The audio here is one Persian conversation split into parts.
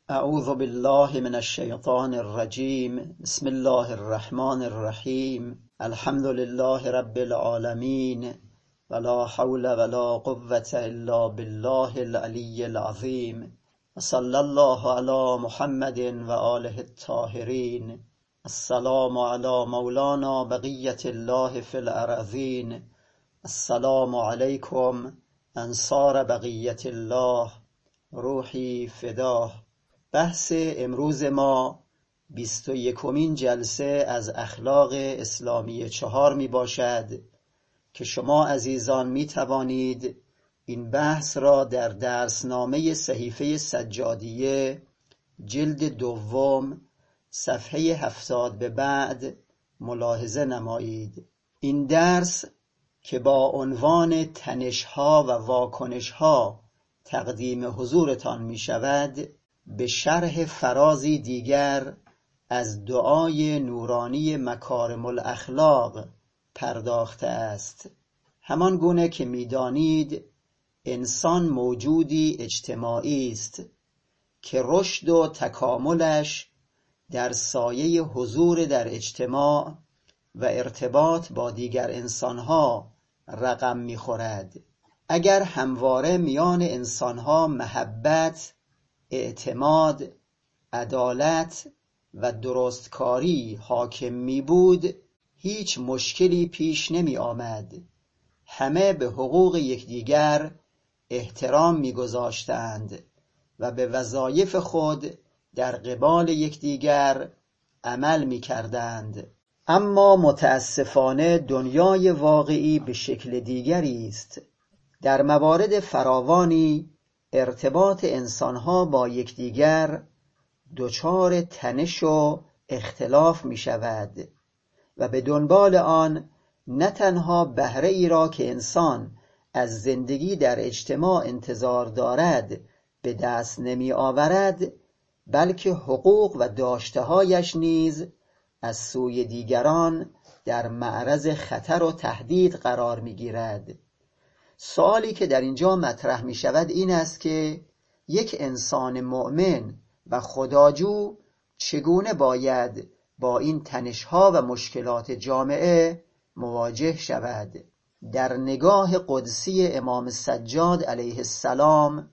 اعوذ بالله من الشیطان الرجیم. بسم الله الرحمن الرحیم. الحمد لله رب العالمین ولا حول ولا قوة الا بالله العلی العظیم. صلی الله علی محمد و آله الطاهرین. السلام علی مولانا بقیة الله فی الارضین. السلام علیکم انصار بقیة الله، روحی فداه. بحث امروز ما 21مین جلسه از اخلاق اسلامی 4 می باشد که شما عزیزان می توانید این بحث را در درسنامه صحیفه سجادیه جلد 2 صفحه 70 به بعد ملاحظه نمایید. این درس که با عنوان تنش‌ها و واکنش‌ها تقدیم حضورتان می شود، به شرح فرازی دیگر از دعای نورانی مکارم الاخلاق پرداخته است. همان گونه که می‌دانید انسان موجودی اجتماعی است که رشد و تکاملش در سایه حضور در اجتماع و ارتباط با دیگر انسانها رقم می‌خورد. اگر همواره میان انسانها محبت، اعتماد، عدالت و درستکاری حاکم می بود، هیچ مشکلی پیش نمی آمد. همه به حقوق یکدیگر احترام می گذاشتند و به وظایف خود در قبال یکدیگر عمل می کردند. اما متاسفانه دنیای واقعی به شکل دیگری است. در موارد فراوانی ارتباط انسانها با یکدیگر دچار تنش و اختلاف می شود و به دنبال آن نه تنها بهره ای را که انسان از زندگی در اجتماع انتظار دارد به دست نمی آورد، بلکه حقوق و داشته‌هایش نیز از سوی دیگران در معرض خطر و تهدید قرار می گیرد. سوالی که در اینجا مطرح می شود این است که یک انسان مؤمن و خداجو چگونه باید با این تنش‌ها و مشکلات جامعه مواجه شود. در نگاه قدسی امام سجاد علیه السلام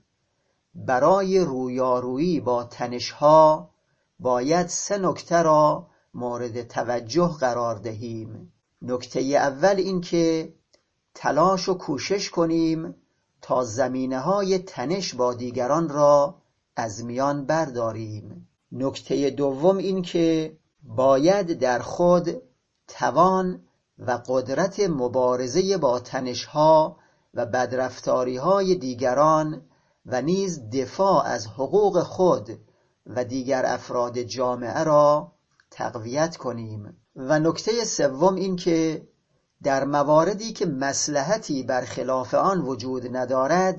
برای رویارویی با تنش‌ها باید 3 نکته را مورد توجه قرار دهیم. نکته اول این که تلاش و کوشش کنیم تا زمینه‌های تنش با دیگران را از میان برداریم. نکته دوم این که باید در خود توان و قدرت مبارزه با تنش‌ها و بدرفتاری‌های دیگران و نیز دفاع از حقوق خود و دیگر افراد جامعه را تقویت کنیم. و نکته سوم این که در مواردی که مصلحتی برخلاف آن وجود ندارد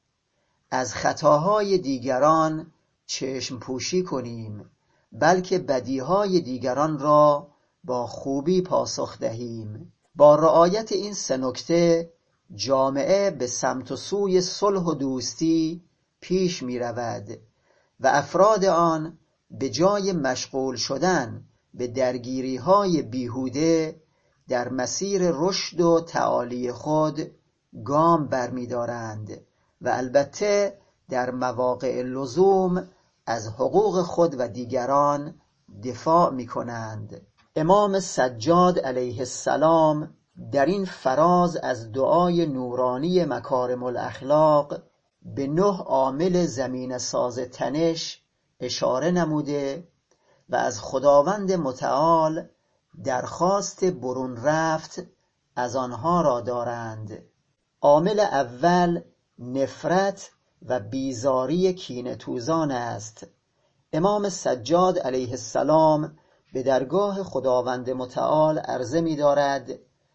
از خطاهای دیگران چشم پوشی کنیم، بلکه بدیهای دیگران را با خوبی پاسخ دهیم. با رعایت این 3 نکته جامعه به سمت و سوی صلح و دوستی پیش می رود و افراد آن به جای مشغول شدن به درگیری‌های بیهوده در مسیر رشد و تعالی خود گام برمی‌دارند و البته در مواقع لزوم از حقوق خود و دیگران دفاع می‌کنند. امام سجاد علیه السلام در این فراز از دعای نورانی مکارم الاخلاق به 9 عامل زمینه ساز تنش اشاره نموده و از خداوند متعال درخواست برون رفت از آنها را دارند. عامل اول نفرت و بیزاری کینه‌توزان است. امام سجاد علیه السلام به درگاه خداوند متعال عرضه می دارد: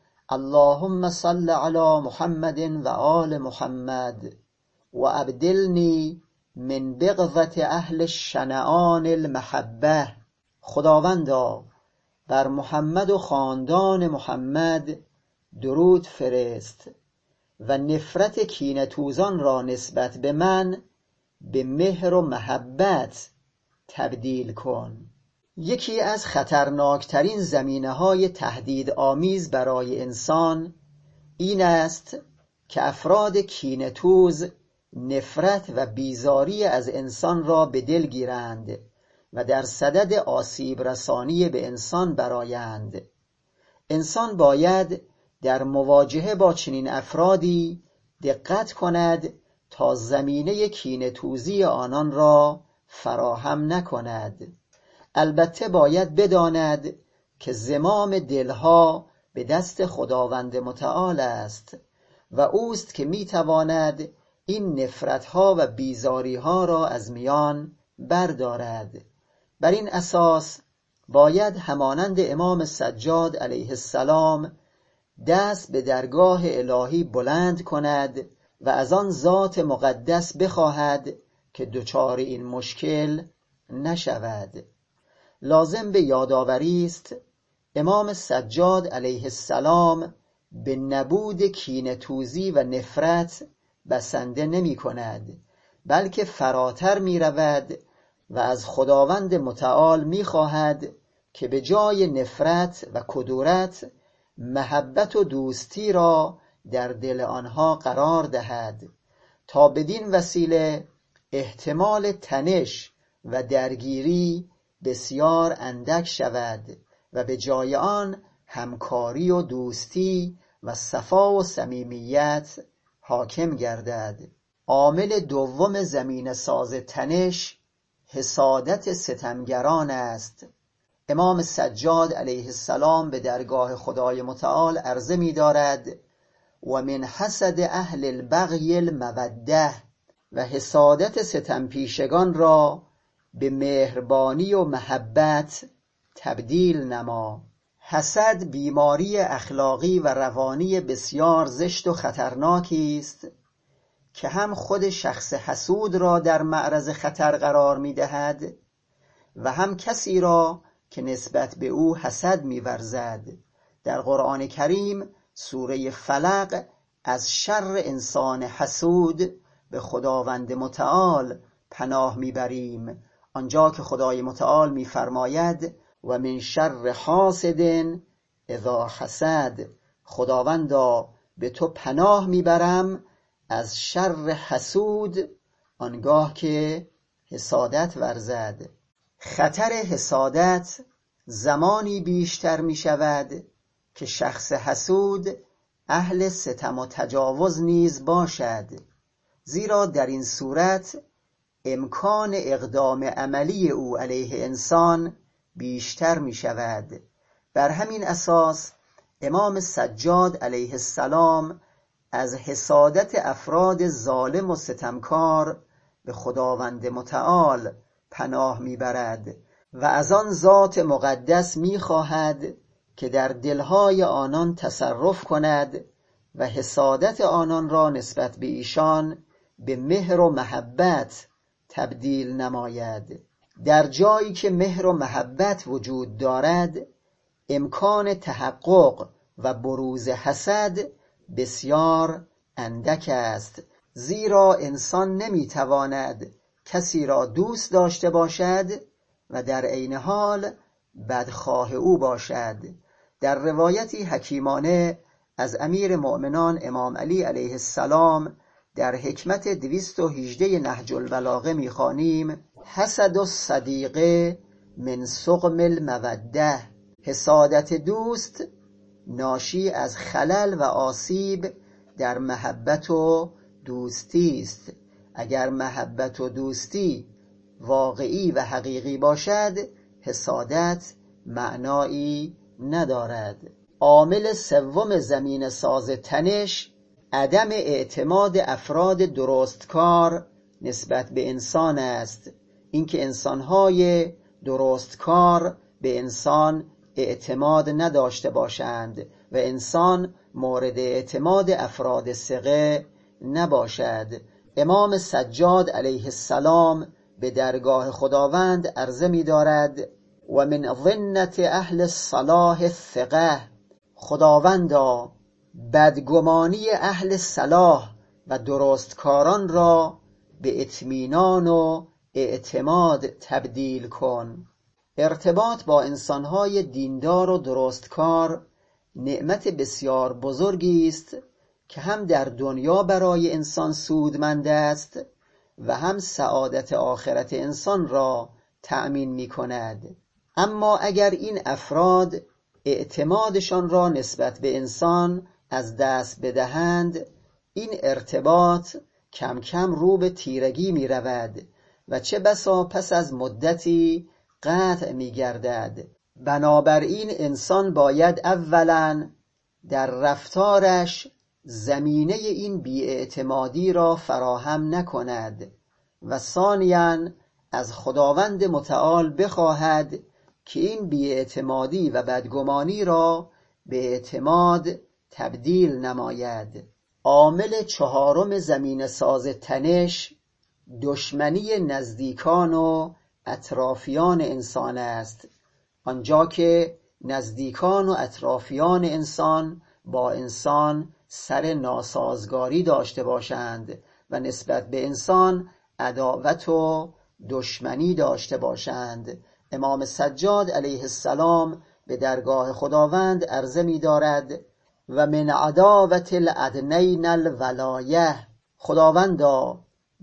اللهم صل علی محمد و آل محمد و ابدلنی من بغضة اهل الشنعان المحبه. خداوندا بر محمد و خاندان محمد درود فرست و نفرت کینه‌توزان را نسبت به من به مهر و محبت تبدیل کن. یکی از خطرناکترین زمینه‌های تهدیدآمیز برای انسان این است که افراد کینه‌توز نفرت و بیزاری از انسان را به دل گیرند و در صدد آسیب رسانی به انسان برآیند. انسان باید در مواجهه با چنین افرادی دقت کند تا زمینه کینه‌توزی آنان را فراهم نکند. البته باید بداند که زمام دلها به دست خداوند متعال است و اوست که میتواند این نفرتها و بیزاریها را از میان بردارد. بر این اساس باید همانند امام سجاد علیه السلام دست به درگاه الهی بلند کند و از آن ذات مقدس بخواهد که دچار این مشکل نشود. لازم به یادآوری است امام سجاد علیه السلام به نبود کینه‌توزی و نفرت بسنده نمی کند، بلکه فراتر می رود و از خداوند متعال می خواهد که به جای نفرت و کدورت محبت و دوستی را در دل آنها قرار دهد تا بدین وسیله احتمال تنش و درگیری بسیار اندک شود و به جای آن همکاری و دوستی و صفا و صمیمیت حاکم گردد. عامل دوم زمینه ساز تنش حسادت ستمگران است. امام سجاد علیه السلام به درگاه خدای متعال عرضه می دارد و من حسد اهل البغی الموده، و حسادت ستمپیشگان را به مهربانی و محبت تبدیل نما. حسد بیماری اخلاقی و روانی بسیار زشت و خطرناکی است که هم خود شخص حسود را در معرض خطر قرار می دهد و هم کسی را که نسبت به او حسد می ورزد. در قرآن کریم سوره فلق از شر انسان حسود به خداوند متعال پناه میبریم، آنجا که خدای متعال میفرماید و من شر حاسد اذا حسد، خداوندا به تو پناه میبرم از شر حسود آنگاه که حسادت ورزد. خطر حسادت زمانی بیشتر می شود که شخص حسود اهل ستم و تجاوز نیز باشد، زیرا در این صورت امکان اقدام عملی او علیه انسان بیشتر می شود. بر همین اساس امام سجاد علیه السلام از حسادت افراد ظالم و ستمکار به خداوند متعال پناه میبرد و از آن ذات مقدس میخواهد که در دلهای آنان تصرف کند و حسادت آنان را نسبت به ایشان به مهر و محبت تبدیل نماید. در جایی که مهر و محبت وجود دارد امکان تحقق و بروز حسد بسیار اندک است، زیرا انسان نمیتواند کسی را دوست داشته باشد و در عین حال بدخواه او باشد. در روایتی حکیمانه از امیر مؤمنان امام علی علیه السلام در حکمت 218 نهج البلاغه میخوانیم حسد الصدیق من سقم الموده، حسادت دوست ناشی از خلل و آسیب در محبت و دوستی است. اگر محبت و دوستی واقعی و حقیقی باشد حسادت معنایی ندارد. عامل سوم زمینه ساز تنش عدم اعتماد افراد درستکار نسبت به انسان است. اینکه انسان‌های درستکار به انسان اعتماد نداشته باشند و انسان مورد اعتماد افراد ثقه نباشد. امام سجاد علیه السلام به درگاه خداوند عرضه می دارد و من ظنة اهل الصلاح الثقه، خداوندا بدگمانی اهل صلاح و درستکاران را به اطمینان و اعتماد تبدیل کن. ارتباط با انسانهای دیندار و درستکار نعمت بسیار بزرگی است که هم در دنیا برای انسان سودمند است و هم سعادت آخرت انسان را تأمین می کند. اما اگر این افراد اعتمادشان را نسبت به انسان از دست بدهند، این ارتباط کم کم رو به تیرگی می رود و چه بسا پس از مدتی قطع می گردد. بنابراین انسان باید اولا در رفتارش زمینه این بی‌اعتمادی را فراهم نکند و ثانیاً از خداوند متعال بخواهد که این بی‌اعتمادی و بدگمانی را به اعتماد تبدیل نماید. عامل چهارم زمینه ساز تنش دشمنی نزدیکان و اطرافیان انسان است. آنجا که نزدیکان و اطرافیان انسان با انسان سر ناسازگاری داشته باشند و نسبت به انسان عداوت و دشمنی داشته باشند. امام سجاد علیه السلام به درگاه خداوند عرضه می دارد و من عداوت الادنین الولایه، خداوندا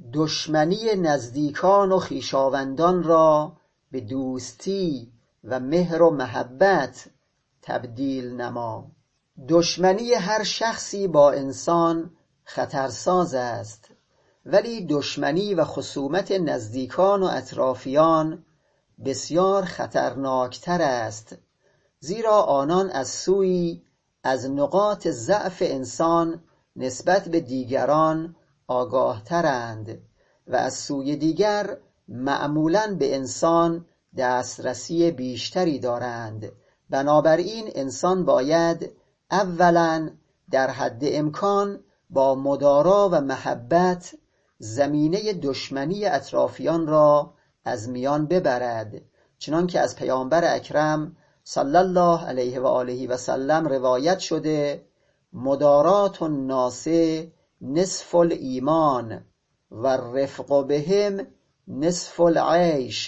دشمنی نزدیکان و خویشاوندان را به دوستی و مهر و محبت تبدیل نما. دشمنی هر شخصی با انسان خطرساز است، ولی دشمنی و خصومت نزدیکان و اطرافیان بسیار خطرناکتر است، زیرا آنان از سوی از نقاط ضعف انسان نسبت به دیگران آگاهترند و از سوی دیگر معمولاً به انسان دسترسی بیشتری دارند. بنابراین انسان باید اولاً در حد امکان با مدارا و محبت زمینه دشمنی اطرافیان را از میان ببرد، چنان که از پیامبر اکرم صلی الله علیه و آله و سلم روایت شده مدارات الناس نصف الایمان و رفق بهم نصف العیش.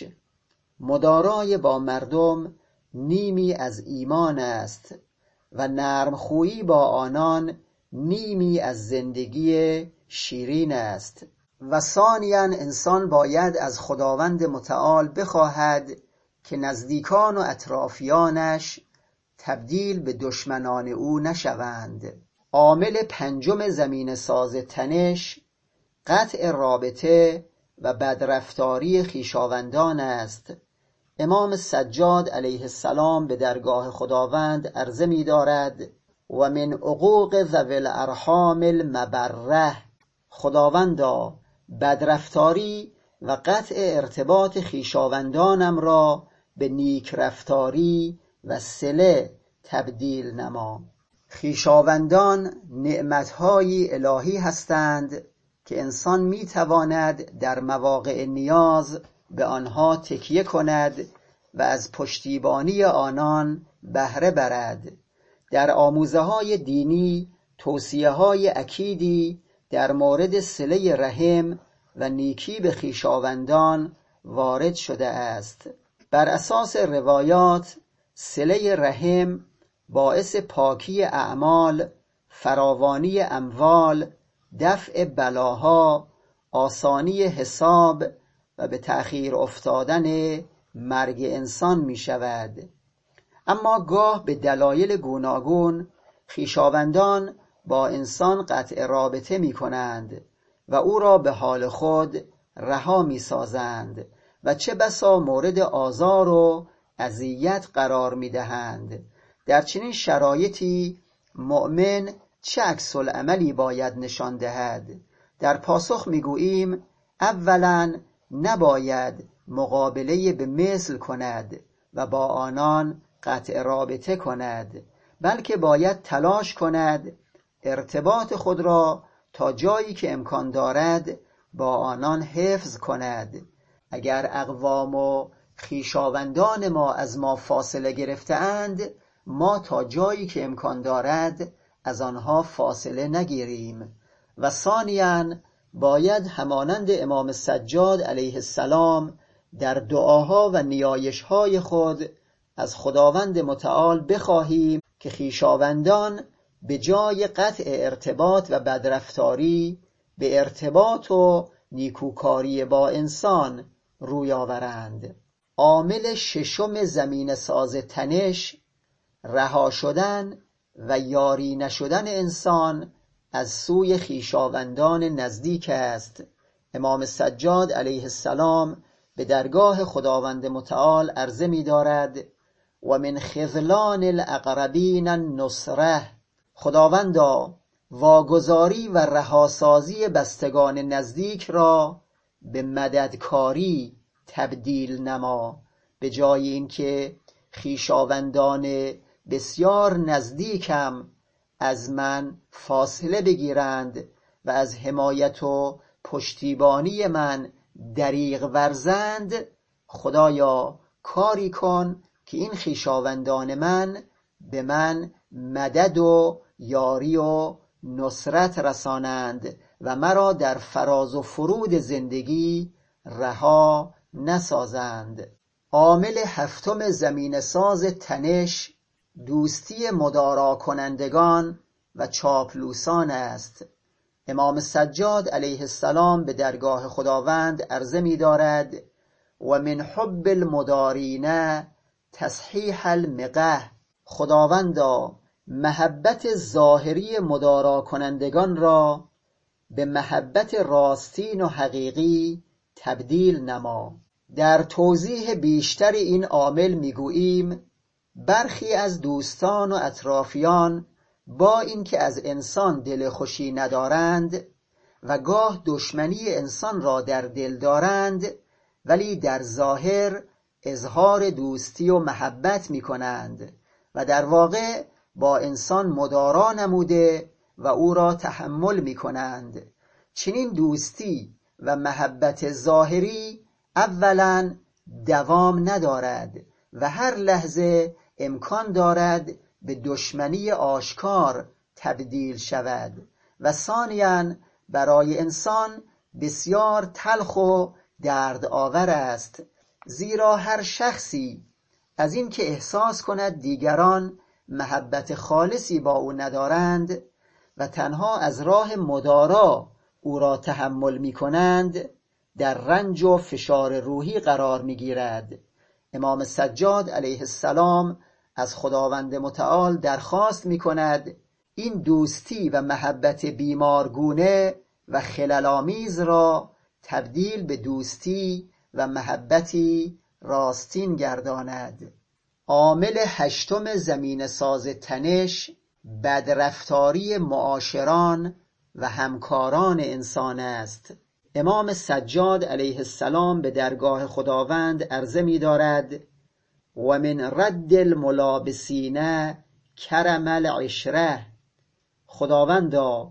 مدارای با مردم نیمی از ایمان است و نرمخویی با آنان نیمی از زندگی شیرین است. و ثانیاً انسان باید از خداوند متعال بخواهد که نزدیکان و اطرافیانش تبدیل به دشمنان او نشوند. عامل پنجم زمینه ساز تنش قطع رابطه و بدرفتاری خویشاوندان است. امام سجاد علیه السلام به درگاه خداوند عرضه می دارد و من عقوق ذوی الارحام المبره، خداوندا بدرفتاری و قطع ارتباط خویشاوندانم را به نیک رفتاری و صله تبدیل نما. خویشاوندان نعمت‌های الهی هستند که انسان می‌تواند در مواقع نیاز به آنها تکیه کند و از پشتیبانی آنان بهره برد. در آموزه‌های دینی توصیه‌های اکیدی در مورد صله رحم و نیکی به خویشاوندان وارد شده است. بر اساس روایات صله رحم باعث پاکی اعمال، فراوانی اموال، دفع بلاها، آسانی حساب و به تأخیر افتادن مرگ انسان می شود. اما گاه به دلایل گوناگون خویشاوندان با انسان قطع رابطه می کنند و او را به حال خود رها می سازند و چه بسا مورد آزار و اذیت قرار می دهند. در چنین شرایطی مؤمن چه عکس العملی باید نشان دهد؟ در پاسخ می گوییم اولا نباید مقابله به مثل کند و با آنان قطع رابطه کند، بلکه باید تلاش کند ارتباط خود را تا جایی که امکان دارد با آنان حفظ کند. اگر اقوام و خویشاوندان ما از ما فاصله گرفته‌اند، ما تا جایی که امکان دارد از آنها فاصله نگیریم. و ثانیاً باید همانند امام سجاد علیه السلام در دعاها و نیایش‌های خود از خداوند متعال بخواهیم که خویشاوندان به جای قطع ارتباط و بدرفتاری به ارتباط و نیکوکاری با انسان روی آورند. عامل ششم زمینه ساز تنش رها شدن و یاری نشدن انسان از سوی خویشاوندان نزدیک است. امام سجاد علیه السلام به درگاه خداوند متعال عرضه می دارد و من خذلان الاقربین النصره، خداوندا واگذاری و رهاسازی بستگان نزدیک را به مددکاری تبدیل نما، به جای اینکه خویشاوندان بسیار نزدیکم از من فاصله بگیرند و از حمایت و پشتیبانی من دریغ ورزند، خدایا کاری کن که این خویشاوندان من به من مدد و یاری و نصرت رسانند و مرا در فراز و فرود زندگی رها نسازند. عامل هفتم زمینه ساز تنش دوستی مدارا کنندگان و چاپلوسان است. امام سجاد علیه السلام به درگاه خداوند عرضه می دارد و من حب المدارین تصحیح المقه، خداوندا محبت ظاهری مدارا کنندگان را به محبت راستین و حقیقی تبدیل نما. در توضیح بیشتر این عامل میگوییم برخی از دوستان و اطرافیان با اینکه از انسان دل خوشی ندارند و گاه دشمنی انسان را در دل دارند، ولی در ظاهر اظهار دوستی و محبت می کنند و در واقع با انسان مدارا نموده و او را تحمل می کنند. چنین دوستی و محبت ظاهری اولا دوام ندارد و هر لحظه امکان دارد به دشمنی آشکار تبدیل شود و ثانیاً برای انسان بسیار تلخ و دردآور است، زیرا هر شخصی از این که احساس کند دیگران محبت خالصی با او ندارند و تنها از راه مدارا او را تحمل می کنند، در رنج و فشار روحی قرار می گیرد. امام سجاد علیه السلام از خداوند متعال درخواست می کند این دوستی و محبت بیمارگونه و خلل‌آمیز را تبدیل به دوستی و محبتی راستین گرداند. عامل هشتم زمینه ساز تنش بدرفتاری معاشران و همکاران انسان است. امام سجاد علیه السلام به درگاه خداوند عرضه می دارد و من رد الملابسین کرم العشره، خداوندا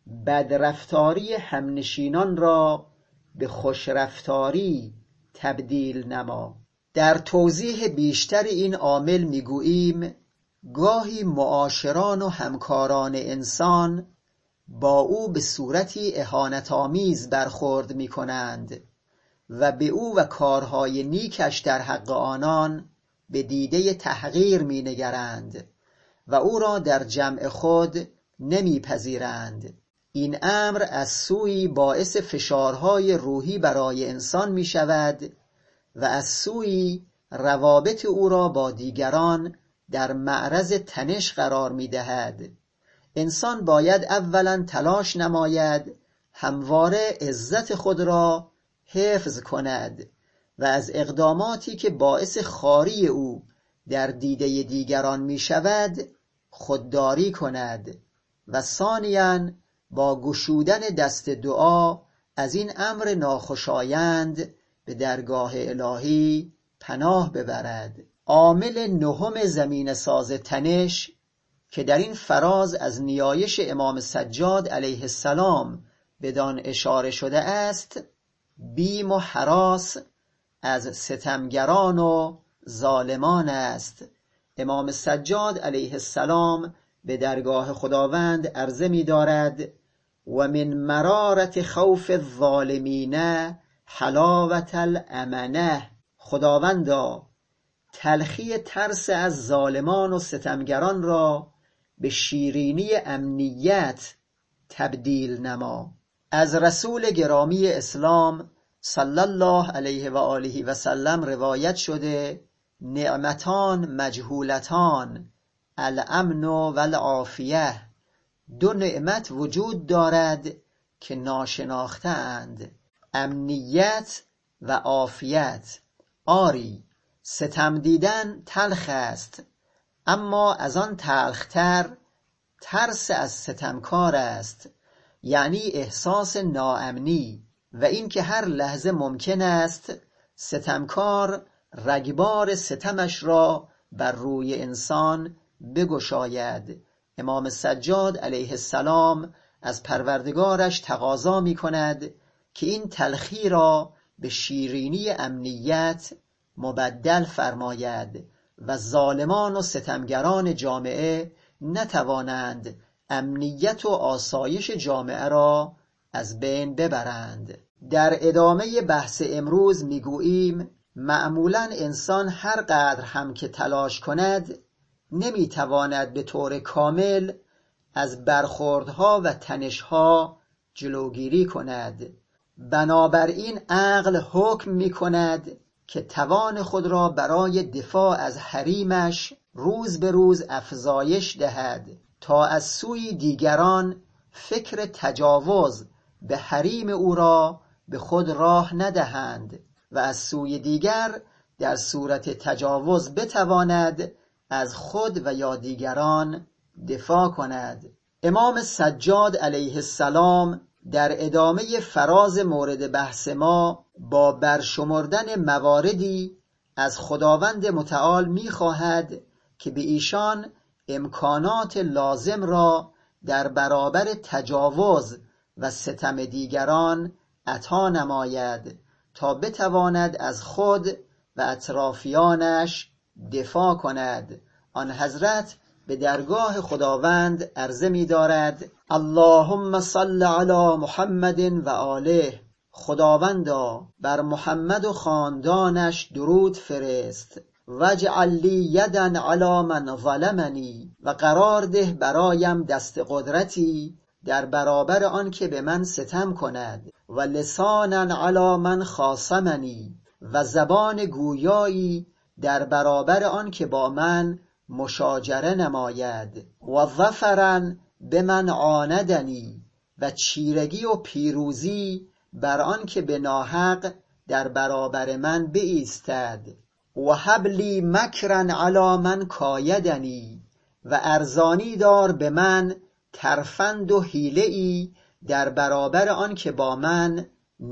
بدرفتاری همنشینان را به خوشرفتاری تبدیل نما. در توضیح بیشتر این عامل میگوییم گاهی معاشران و همکاران انسان با او به صورتی اهانت‌آمیز برخورد می‌کنند و به او و کارهای نیکش در حق آنان به دیده تحقیر می‌نگرند و او را در جمع خود نمی‌پذیرند. این امر از سوی باعث فشارهای روحی برای انسان می‌شود و از سوی روابط او را با دیگران در معرض تنش قرار می‌دهد. انسان باید اولا تلاش نماید همواره عزت خود را حفظ کند و از اقداماتی که باعث خواری او در دیده دیگران می شود خودداری کند و ثانیاً با گشودن دست دعا از این امر ناخوشایند به درگاه الهی پناه ببرد. عامل نهم زمینه ساز تنش که در این فراز از نیایش امام سجاد علیه السلام بدان اشاره شده است، بیم و هراس از ستمگران و ظالمان است. امام سجاد علیه السلام به درگاه خداوند عرضه می دارد و من مرارت خوف الظالمین حلاوت الامنه. خداوندا تلخی ترس از ظالمان و ستمگران را به شیرینی امنیت تبدیل نما. از رسول گرامی اسلام صلی الله علیه و آله و سلم روایت شده نعمتان مجهولتان الامن و العافیه. دو نعمت وجود دارد که ناشناخته اند، امنیت و عافیت. آری ستم دیدن تلخ است، اما از آن تلختر ترس از ستمکار است، یعنی احساس ناامنی و این که هر لحظه ممکن است ستمکار رگبار ستمش را بر روی انسان بگشاید. امام سجاد علیه السلام از پروردگارش تقاضا می کند که این تلخی را به شیرینی امنیت مبدل فرماید و ظالمان و ستمگران جامعه نتوانند امنیت و آسایش جامعه را از بین ببرند. در ادامه بحث امروز میگوییم معمولاً انسان هر قدر هم که تلاش کند نمیتواند به طور کامل از برخوردها و تنشها جلوگیری کند. بنابراین عقل حکم میکند که توان خود را برای دفاع از حریمش روز به روز افزایش دهد تا از سوی دیگران فکر تجاوز به حریم او را به خود راه ندهند و از سوی دیگر در صورت تجاوز بتواند از خود و یا دیگران دفاع کند. امام سجاد علیه السلام در ادامه فراز مورد بحث ما با برشمردن مواردی از خداوند متعال می‌خواهد که به ایشان امکانات لازم را در برابر تجاوز و ستم دیگران عطا نماید تا بتواند از خود و اطرافیانش دفاع کند. آن حضرت به درگاه خداوند عرضه می دارد اللهم صل علی محمد و آله. خداوندا بر محمد و خاندانش درود فرست. واجعل لی یدا علی من ظلمنی، و قرار ده برایم دست قدرتی در برابر آن که به من ستم کند، و لسانا علی من خاصمنی، و زبان گویایی در برابر آن که با من مشاجره نماید، و ظفرا به من عاندنی، و چیرگی و پیروزی بر آن که به ناحق در برابر من بایستد، و حبلی مکرا علی من کایدنی، و ارزانی دار به من ترفند و حیله‌ای در برابر آن که با من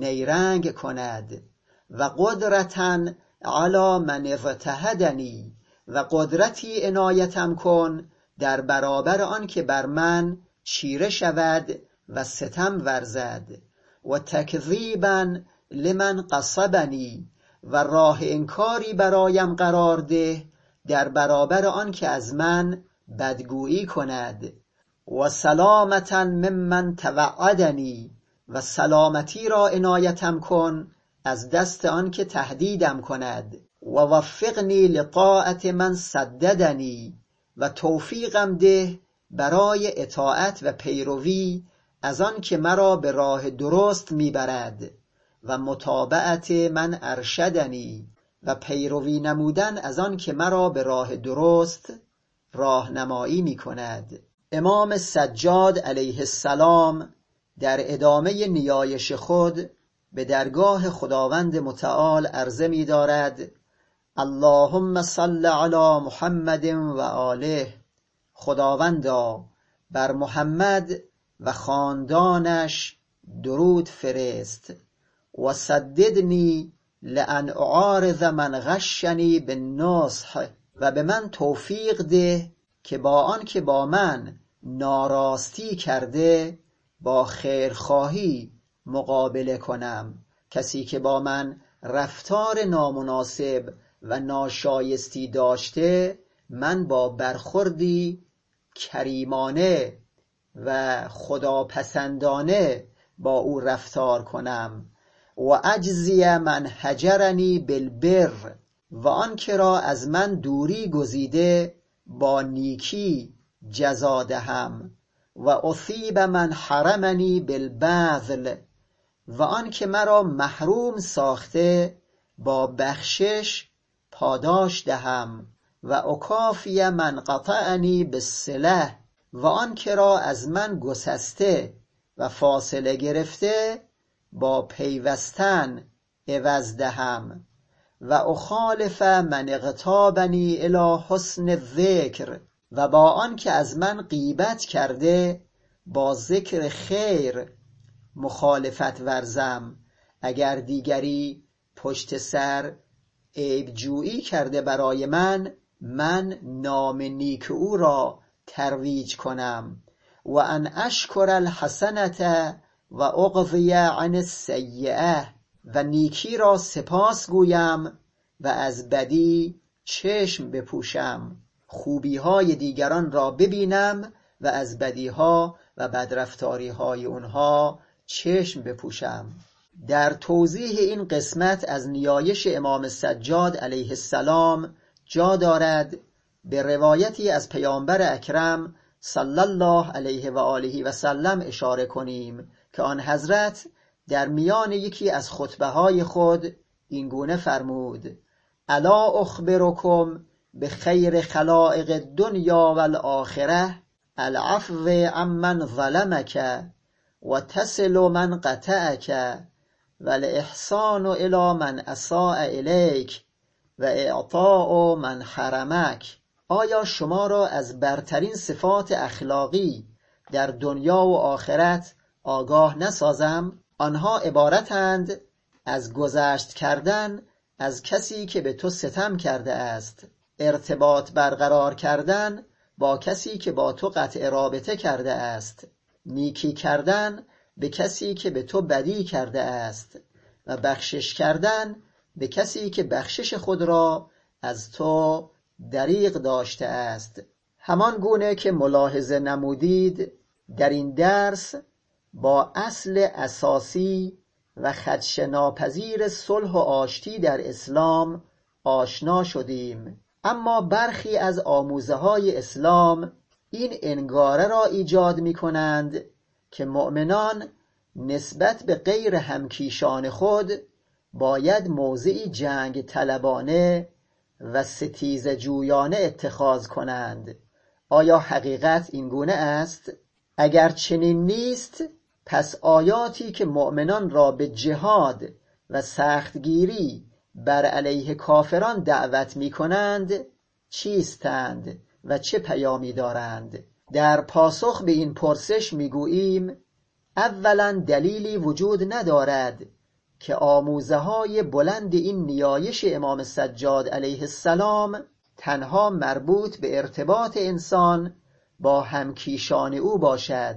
نیرنگ کند، و قدرتا علی من اضطهدنی، و قدرتی عنایتم کن در برابر آن که بر من چیره شود و ستم ورزد، و تکذیبا لمن قصبنی، و راه انکاری برایم قرار ده در برابر آن که از من بدگویی کند، و سلامتا ممن توعدنی، و سلامتی را عنایتم کن از دست آن که تهدیدم کند، و وفقنی لطاعت من سددنی، و توفیقم ده برای اطاعت و پیروی از آن که مرا به راه درست میبرد، و متابعت من ارشدنی، و پیروی نمودن از آن که مرا به راه درست راهنمایی میکند. امام سجاد علیه السلام در ادامه نیایش خود به درگاه خداوند متعال عرضه می دارد اللهم صل علی محمد و آله. خداوندا بر محمد و خاندانش درود فرست. و سددنی لان اعارض من غشنی بالنصح، و به من توفیق ده که با آن که با من ناراستی کرده با خیرخواهی مقابله کنم. کسی که با من رفتار نامناسب و ناشایستی داشته من با برخوردی کریمانه و خداپسندانه با او رفتار کنم. و اجزی من هجرنی بالبر، و آن که را از من دوری گزیده با نیکی جزا دهم. و اثیب من حرمنی بالبذل، و آن که مرا محروم ساخته با بخشش پاداش دهم. و اکافی من قطعنی بالصلة، و آن که را از من گسسته و فاصله گرفته با پیوستن عوض دهم. و اخالف من اغتابنی الی حسن الذکر، و با آن که از من غیبت کرده با ذکر خیر مخالفت ورزم. اگر دیگری پشت سر عیبجویی کرده برای من نام نیک او را ترویج کنم. و ان اشکر الحسنة و اغضی عن السیئة، و نیکی را سپاس گویم و از بدی چشم بپوشم. خوبی های دیگران را ببینم و از بدیها و بدرفتاری های اونها چشم بپوشم. در توضیح این قسمت از نیایش امام سجاد علیه السلام جا دارد به روایتی از پیامبر اکرم صلی الله علیه و آله و سلم اشاره کنیم که آن حضرت در میان یکی از خطبه های خود این گونه فرمود: الا اخبرکم بخیر خلائق الدنیا و الآخره، العفو عمن ظلمک و تصل من قطعک و الاحسان الی من اساء الیک و اعطاء من حرمک. آیا شما را از برترین صفات اخلاقی در دنیا و آخرت آگاه نسازم؟ آنها عبارتند از گذشت کردن از کسی که به تو ستم کرده است، ارتباط برقرار کردن با کسی که با تو قطع رابطه کرده است، نیکی کردن به کسی که به تو بدی کرده است و بخشش کردن به کسی که بخشش خود را از تو دریغ داشته است. همان گونه که ملاحظه نمودید در این درس با اصل اساسی و خدشه‌ناپذیر صلح و آشتی در اسلام آشنا شدیم، اما برخی از آموزه‌های اسلام این انگاره را ایجاد می‌کنند که مؤمنان نسبت به غیر همکیشان خود باید موضعی جنگ طلبانه و ستیزه جویانه اتخاذ کنند. آیا حقیقت این گونه است؟ اگر چنین نیست، پس آیاتی که مؤمنان را به جهاد و سختگیری بر علیه کافران دعوت می کنند چیستند و چه پیامی دارند؟ در پاسخ به این پرسش می گوییم اولا دلیلی وجود ندارد که آموزه‌های بلند این نیایش امام سجاد علیه السلام تنها مربوط به ارتباط انسان با همکیشان او باشد،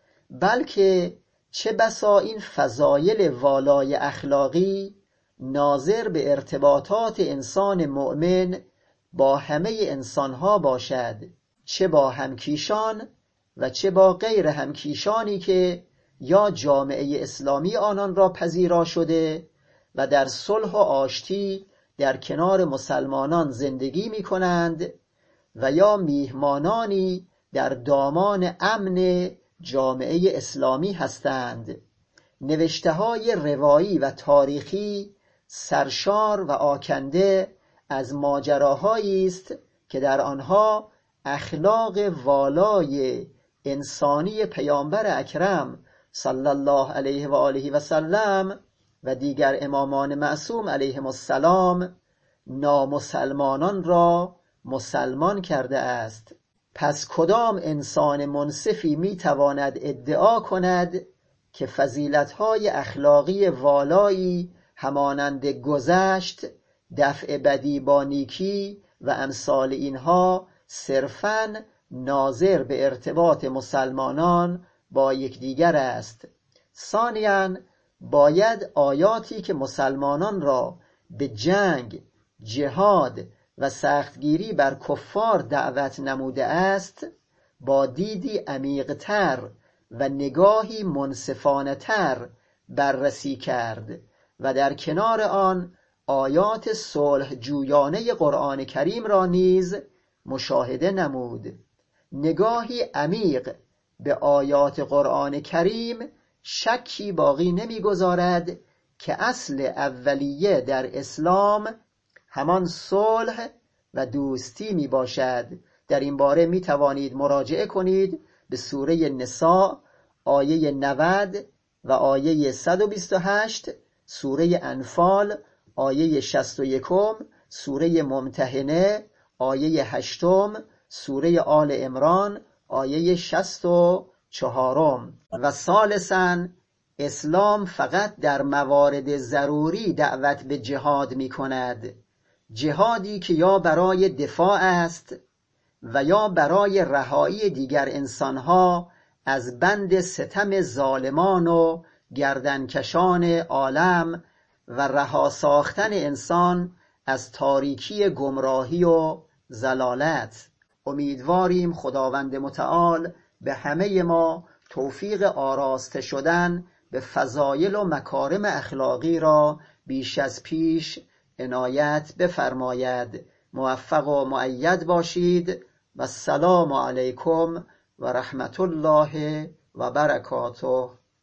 بلکه چه بسا این فضایل والای اخلاقی ناظر به ارتباطات انسان مؤمن با همه انسانها باشد، چه با همکیشان و چه با غیر همکیشانی که یا جامعه اسلامی آنان را پذیرا شده و در صلح و آشتی در کنار مسلمانان زندگی می کنند و یا میهمانانی در دامان امن جامعه اسلامی هستند. نوشته‌های روایی و تاریخی سرشار و آکنده از ماجراهایی است که در آنها اخلاق والای انسانی پیامبر اکرم صلی الله علیه و آله و سلم و دیگر امامان معصوم علیهم السلام نامسلمانان را مسلمان کرده است. پس کدام انسان منصفی میتواند ادعا کند که فضیلت‌های اخلاقی والایی همانند گذشت، دفع بدی با نیکی و امثال اینها صرفاً ناظر به ارتباط مسلمانان با یکدیگر است؟ ثانیاً باید آیاتی که مسلمانان را به جنگ، جهاد و سختگیری بر کفار دعوت نموده است با دیدی عمیق‌تر و نگاهی منصفانه‌تر بررسی کرد و در کنار آن آیات صلح جویانه قرآن کریم را نیز مشاهده نمود. نگاهی عمیق به آیات قرآن کریم شکی باقی نمی‌گذارد که اصل اولیه در اسلام همان صلح و دوستی می باشد. در این باره می توانید مراجعه کنید به سوره نساء آیه 90 و آیه 128، سوره انفال آیه 61، سوره ممتحنه آیه 8، سوره آل عمران آیه 64. و ثالثاً اسلام فقط در موارد ضروری دعوت به جهاد می کند، جهادی که یا برای دفاع است و یا برای رهایی دیگر انسانها از بند ستم ظالمان و گردنکشان عالم و رها ساختن انسان از تاریکی گمراهی و ضلالت. امیدواریم خداوند متعال به همه ما توفیق آراسته شدن به فضایل و مکارم اخلاقی را بیش از پیش عنایت بفرماید. موفق و مؤید باشید و السلام علیکم و رحمت الله و برکاته.